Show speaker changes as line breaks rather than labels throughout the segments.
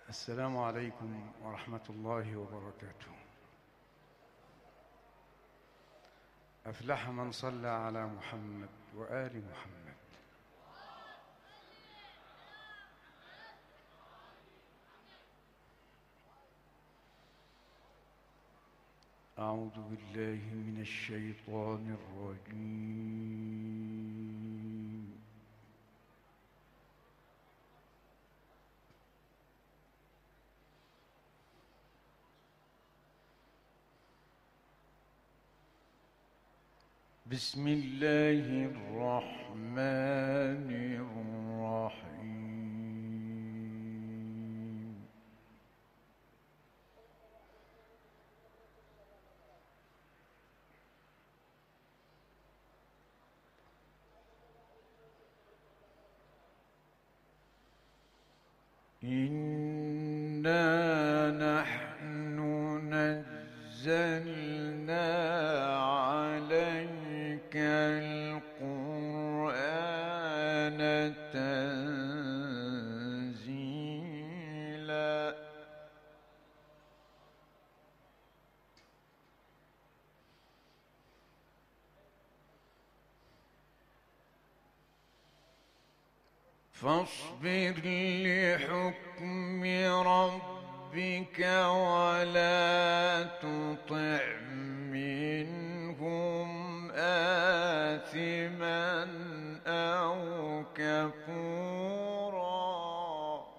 السلام عليكم ورحمة الله وبركاته. أفلح من صلى على محمد وآل محمد. أعوذ بالله من الشيطان الرجيم. بسم الله الرحمن الرحيم. إنا نحن نزلنا عليك القرآن تنزيلا. فاصبر لحكم ربك ولا تطع منهم آثما أو كفورا.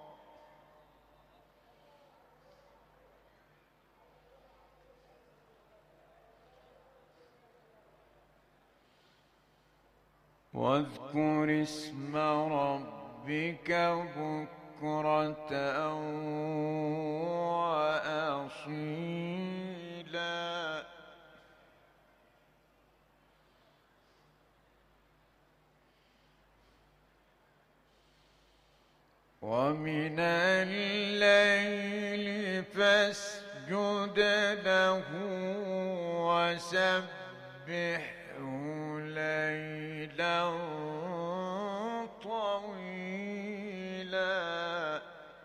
واذكر اسم ربك بكرة وأصيلا. ومن الليل فاسجد له وسبحه ليلا طويلا.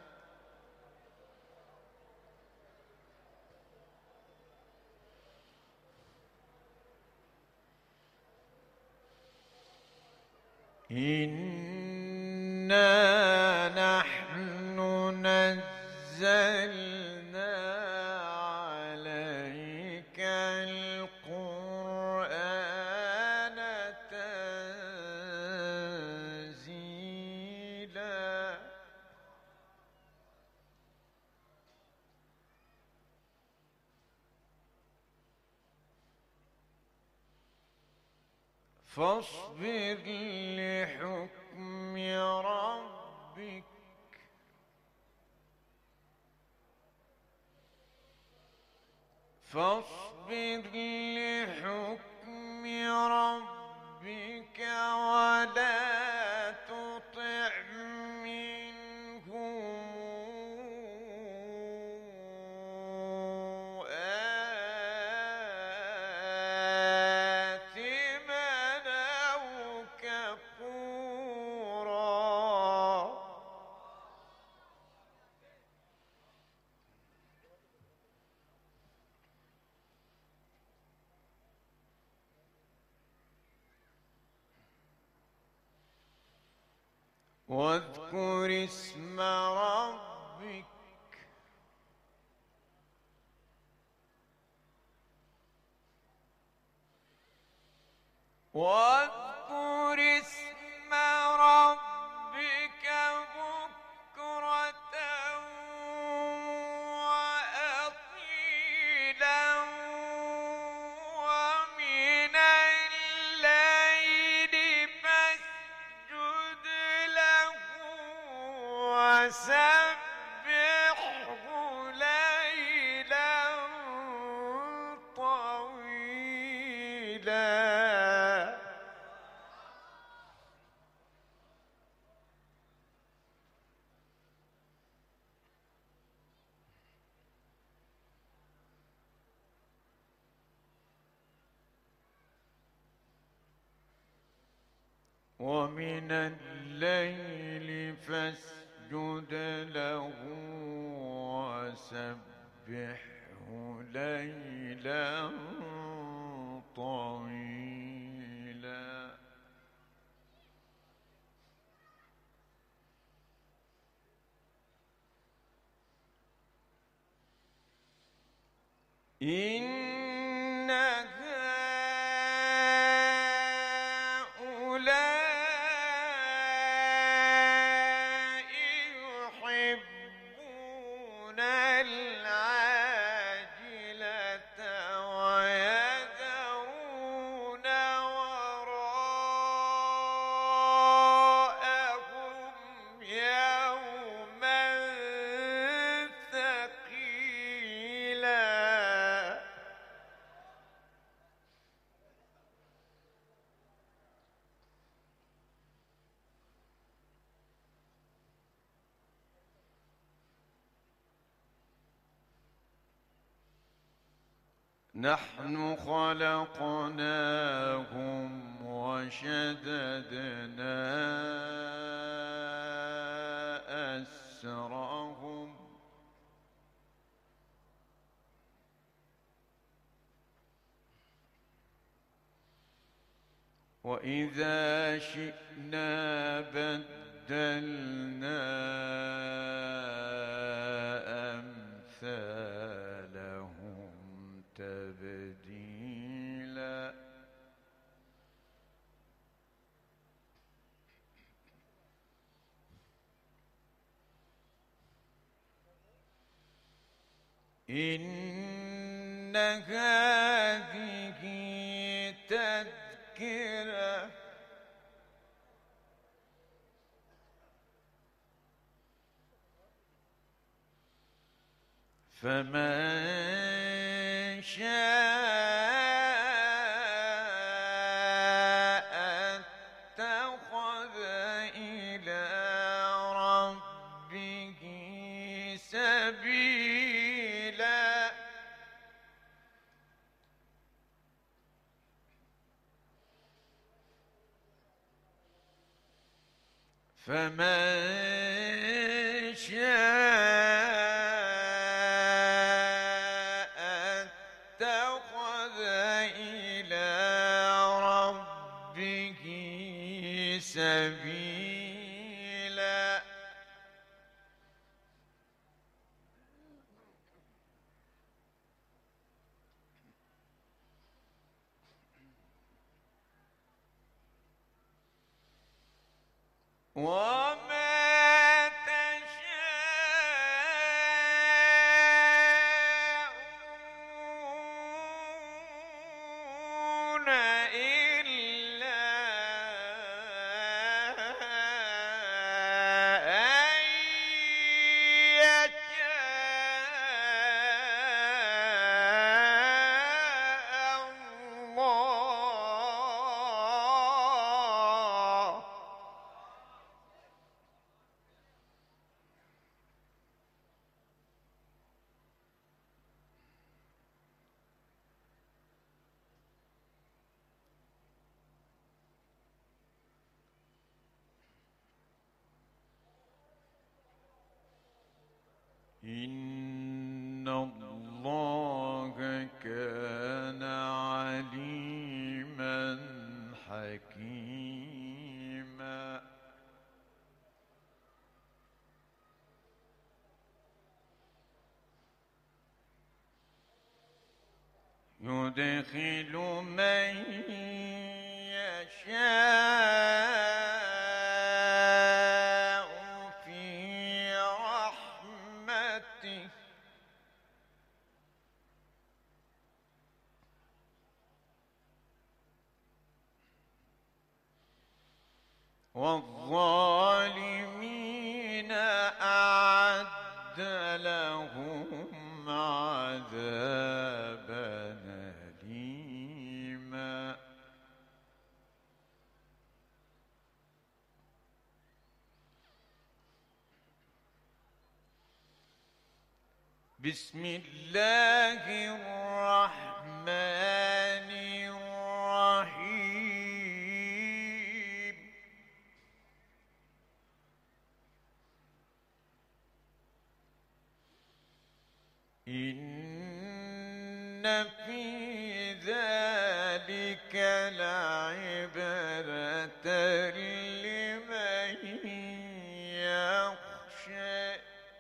إنا نحن نزلنا عليك القرآن تنزيلا. فاصبر لحكم ربك ولا تطع منهم آثما أو كفورا. واذكر اسم ربك بكرة وأصيلا. ومن الليل فاسجد له وسبحه ليلا طويلا. ومن الليل فاسجد له
وسبحه ليلا طويلا. إن هؤلاء يحبون العاجلة ويذرون وراءهم يوما ثقيلا. نحن خلقناهم وشددنا أسرهم وإذا شئنا بدلنا أمثالهم تبديلا. إن هذه تذكرة فمن شاء اتخذ إلى ربه سبيلا. فمن شاء اتخذ إلى ربه سبيلا. وما تشاءون إلا أن يشاء الله. إن الله كان عليما حكيما. يدخل من يشاء في رحمته والظالمين أعد لهم عذابا أليما. بسم الله الرحمن الرحيم. إن في ذلك لعبرة لمن يخشى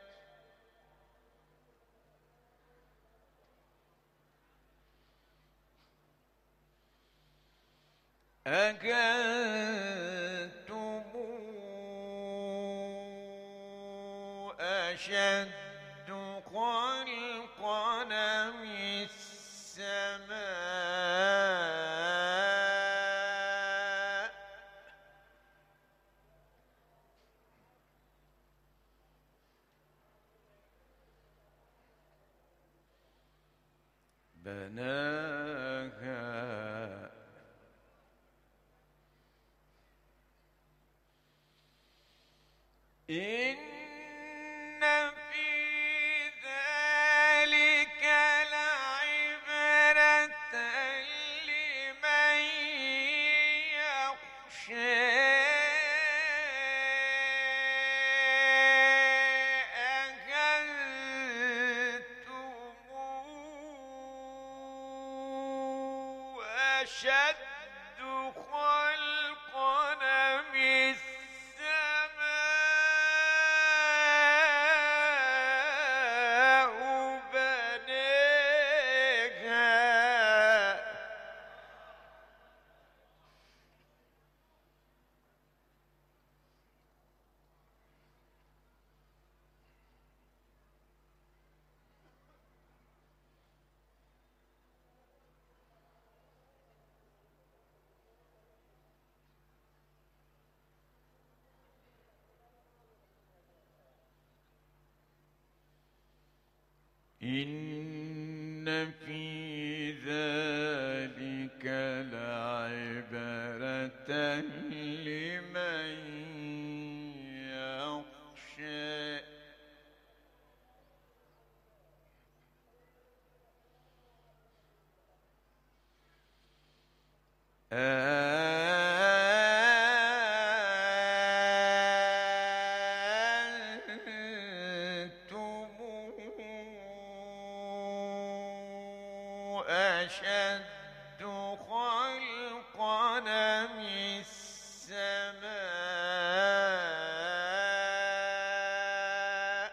أكنتم أشد خلقا من السماء بناها إن في ذلك لعبرة لمن يخشى أكنتم أشد خلقا من السماء بنيها إن في ذلك لعبرة لمن يخشى أنتم أشد خلقا من السماء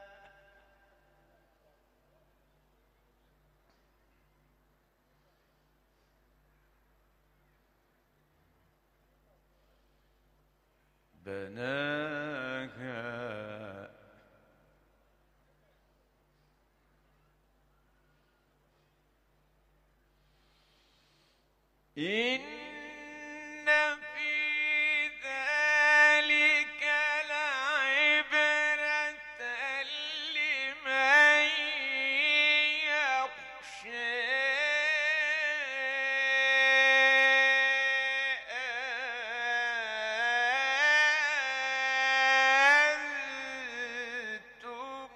بناها إن في ذلك لعبرة لمن يخشى أنتم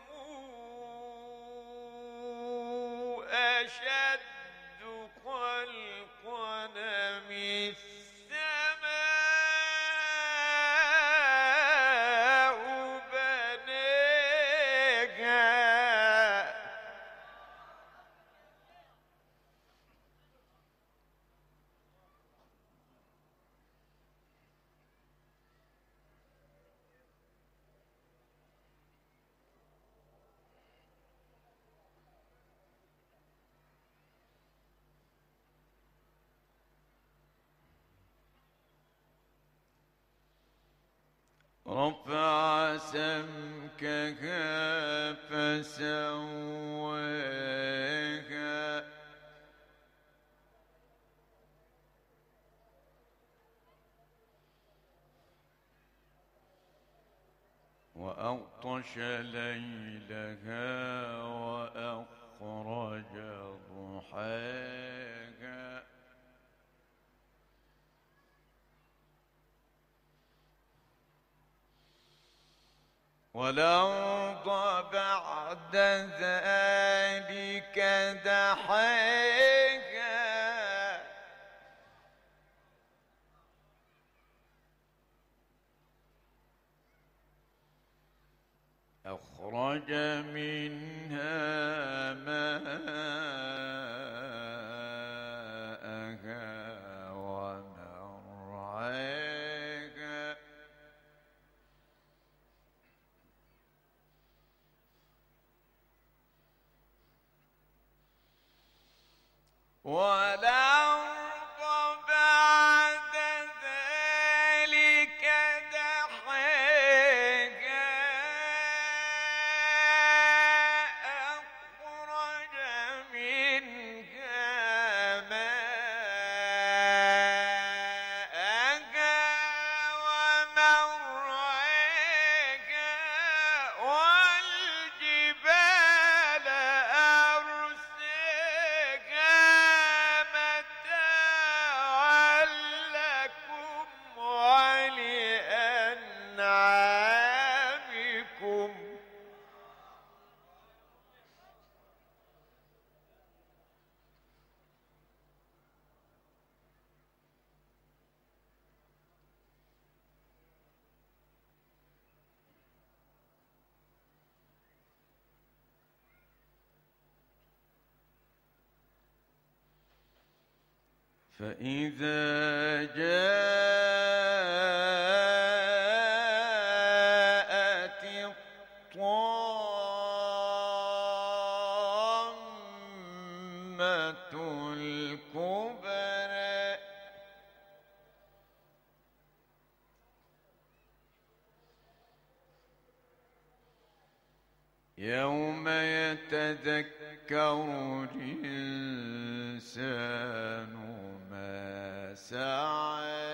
أشد خلقا من السماء بنيها رفع سمكها فسواها وأغطش ليلها وأخرج ضحاها والأرض بعد ذلك دحاها أخرج منها ومرعاها والأرض بعد ذلك دحاها أخرج منها ماءها ومرعاها والجبال أرساها متاعا لكم ولأنعامكم فإذا جاءت الطامة الكبرى يوم يتذكر الإنسان ما سعى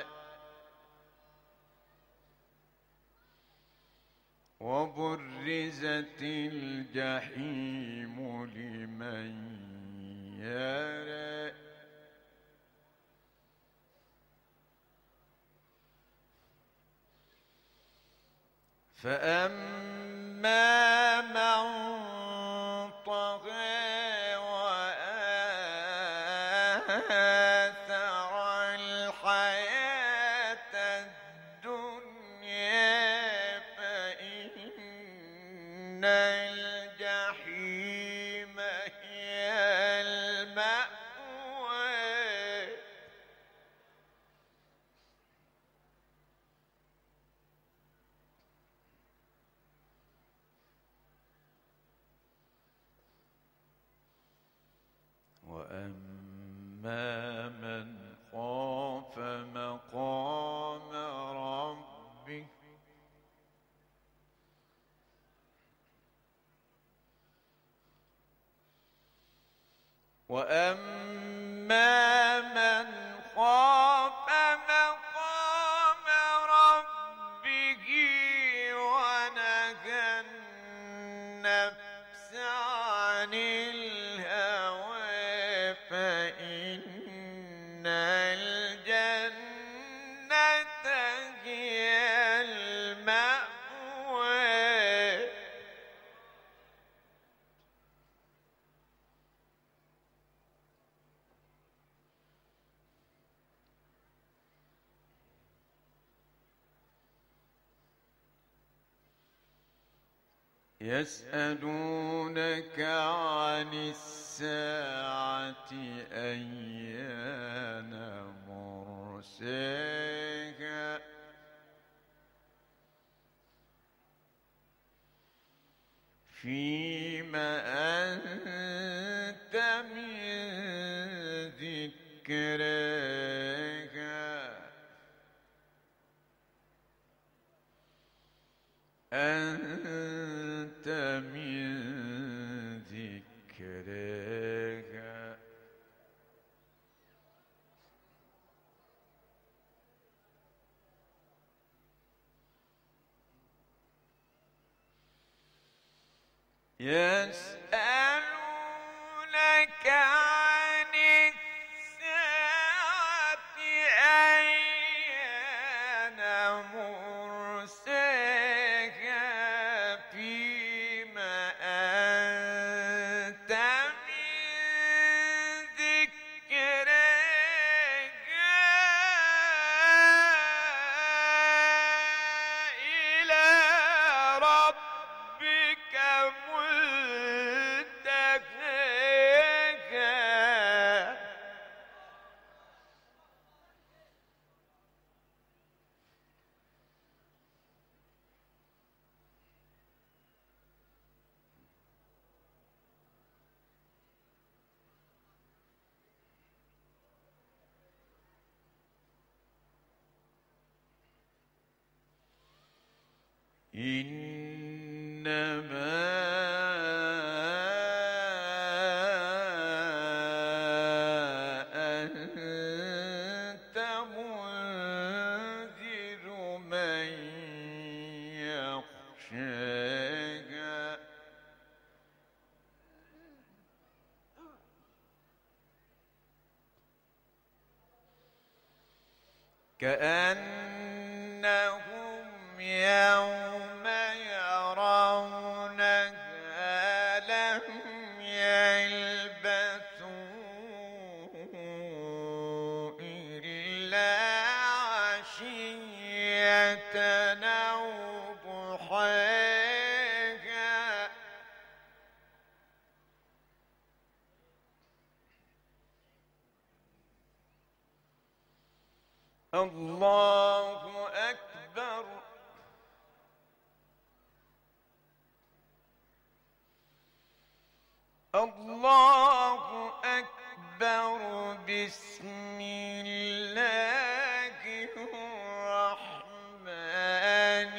وبرزت الجحيم لمن يرى فأما من طغى وآثر الحياة الدنيا فإن الجحيم هي المأوى وأما من خاف مقام ربه وأما من خاف مقام ربه ونهى النفس عن الهوى فإن الجنة هي المأوى يسألونك عن الساعة أيان مرساها فيما أنت من ذكرها أنت من ذكرها يسألونك عن الساعة أيان مرساها فيما أنت من ذكرها إلى ربك منتهاها إنما أنت منذر من يخشاها كأنهم يوم يرونها لم يلبثوا إلا عشية أو ضحاها الله أكبر الله أكبر بسم الله الرحمن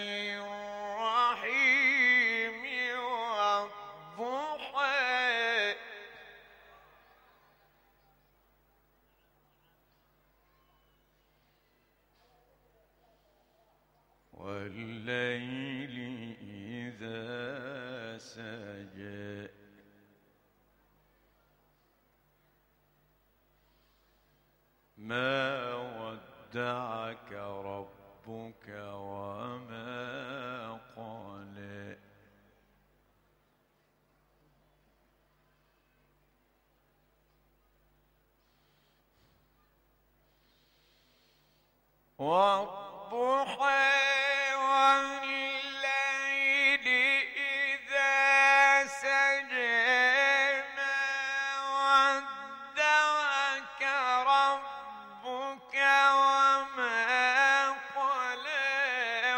الرحيم والضحى والليل إذا سجى ما ودعك ربك وما قلى والضحى والليل إذا سجى ما ودعك ربك وما قلى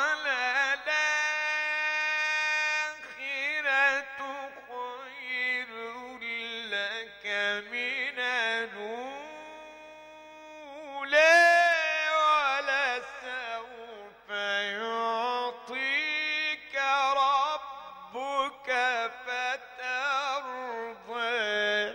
وللآخرة خير لك من الأولى ولسوف يعطيك ربك فترضى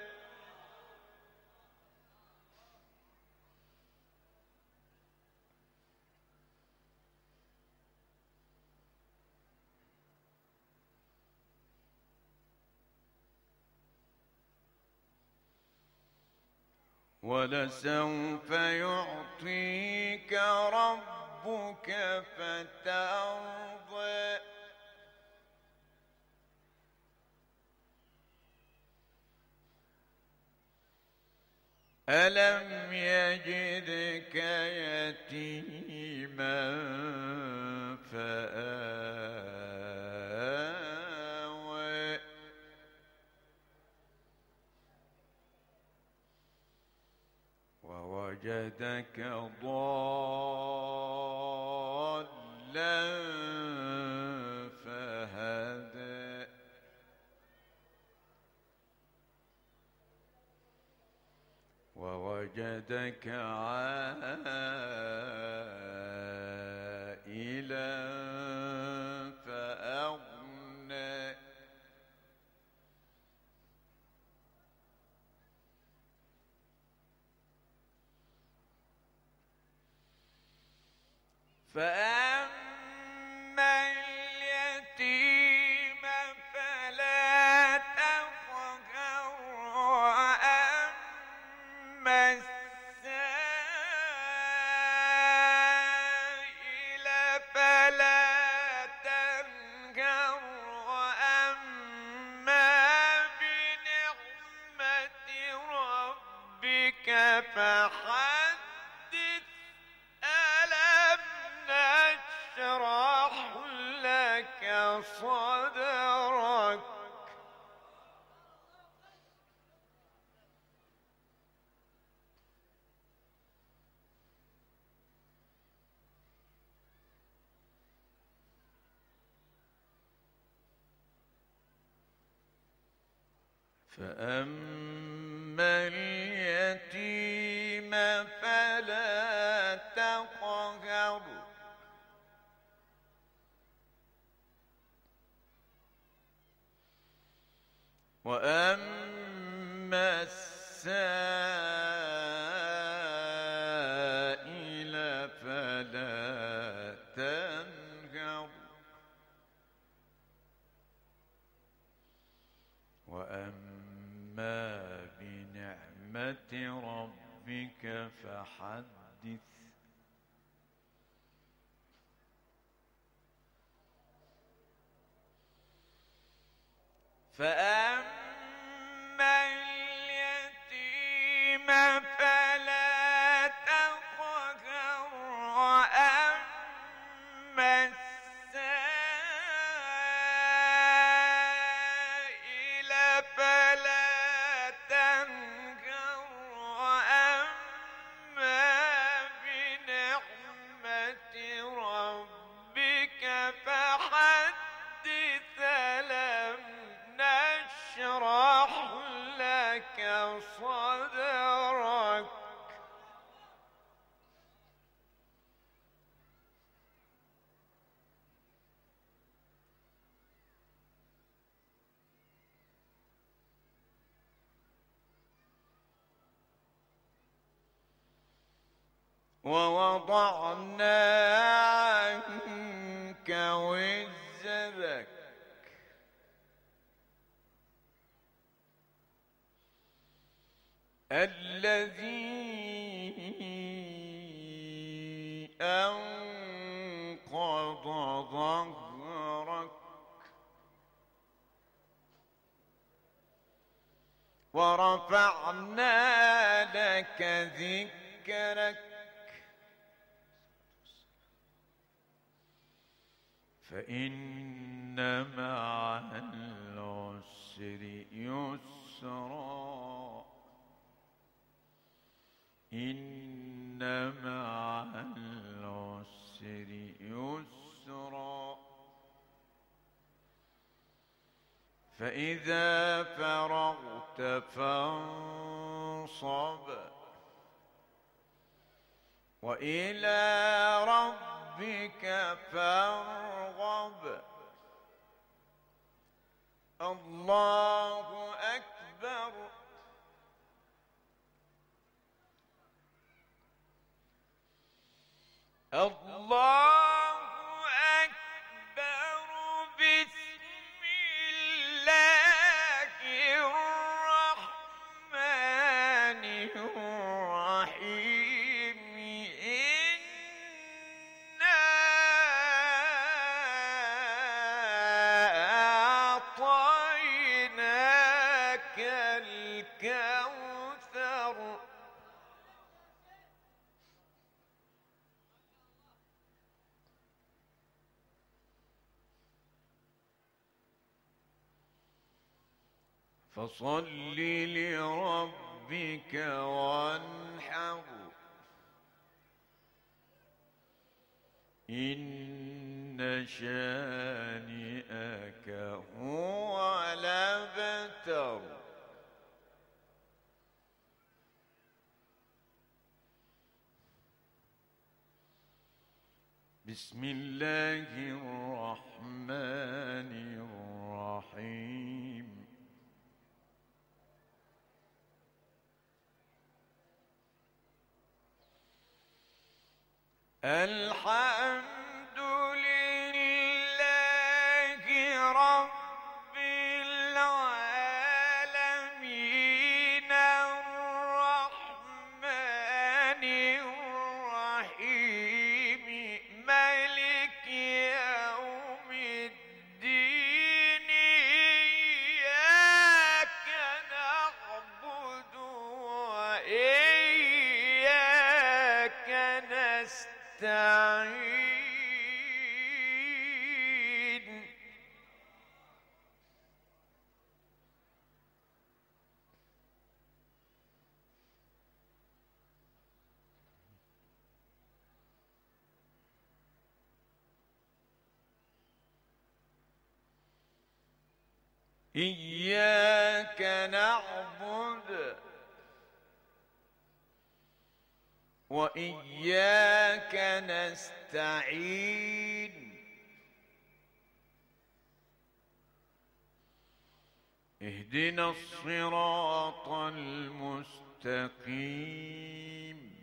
ولسوف يعطيك ربك فترضى ألم يجدك يتيما فآوى ووجدك ضالا فهدى ووجدك عائلا فأغنى فأما اليتيم فلا تقهر وأما السائل فلا تنهر وأما بنعمة ربك فحدث ألم نشرح لك صدرك فأما اليتيم فلا تقهر وأما السائل فلا تنهر وأما بنعمة ربك فحدث فأما اليتيم فلا تقهر وأما السائل فلا تنهر وأما بنعمة ربك فحدث ألم نشرح لك صدرك ووضعنا عنك وزرك الذي أنقض ظهرك ورفعنا لك ذكرك فإن مع العسر يسرا إن مع العسر يسرا فإذا فرغت فانصب وإلى ربك فارغب الله أكبر الله أكبر بسم الله الرحمن الرحيم إنا أعطيناك الكوثر فصل لربك وانحر إن شانئك هو الأبتر بسم الله الرحمن الرحيم الحمد لله رب العالمين الرحمن الرحيم مالك يوم الدين إياك نعبد وإياك نستعين إياك نعبد وإياك نستعين اهدنا الصراط المستقيم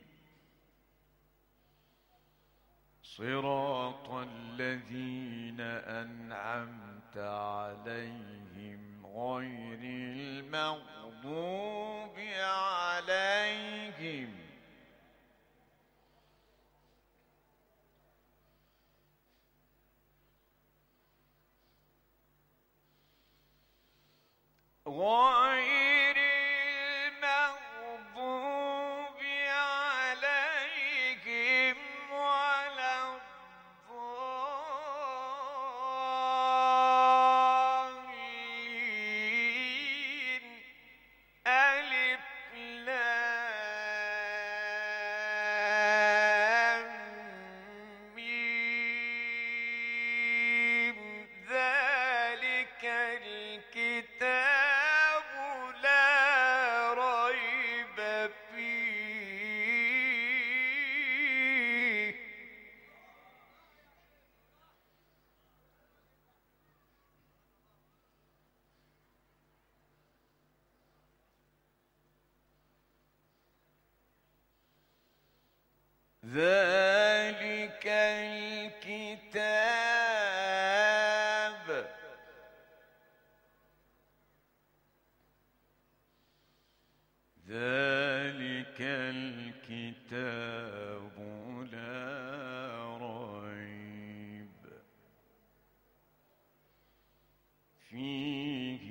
صراط الذين أنعمت عليهم غير المغضوب عليهم غير المغضوب عليهم ولا الضالين ألف لام ميم ذلك الكتاب ذلك الكتاب لا ريب فيه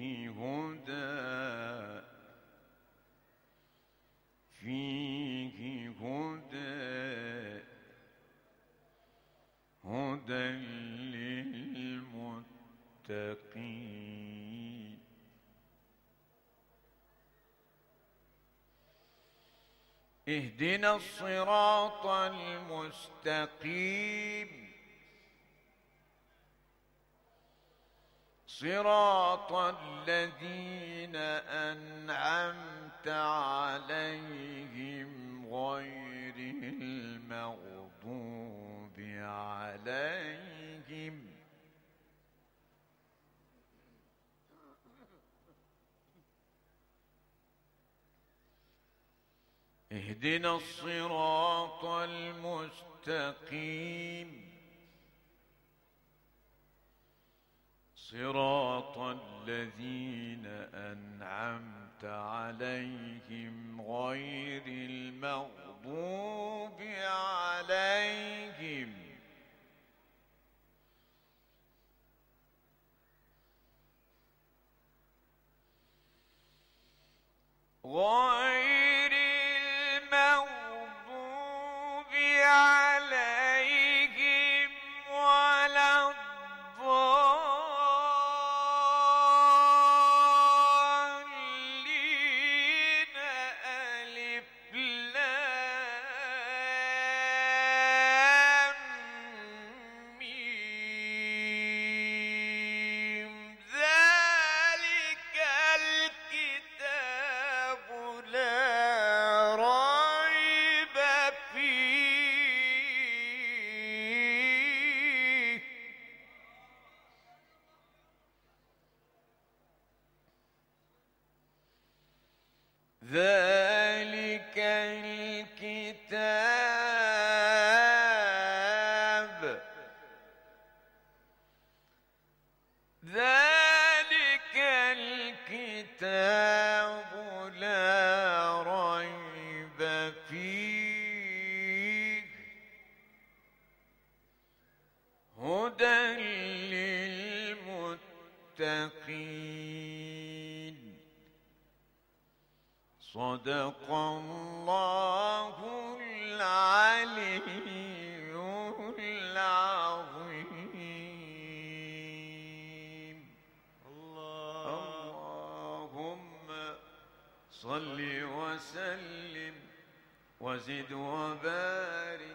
هدى للمتقين اهدنا الصراط المستقيم صراط الذين أنعمت عليهم غير المغضوب عليهم اهدنا الصراط المستقيم صراط الذين أنعمت عليهم غير المغضوب عليهم غير المغضوب عليهم ولا الضالين ألف لام ميم ذلك الكتاب لا ريب فيه ذلك الكتاب لا ريب فيه هدى للمتقين صدق الله العلي العظيم اللهم صل وسلم وزد وبارك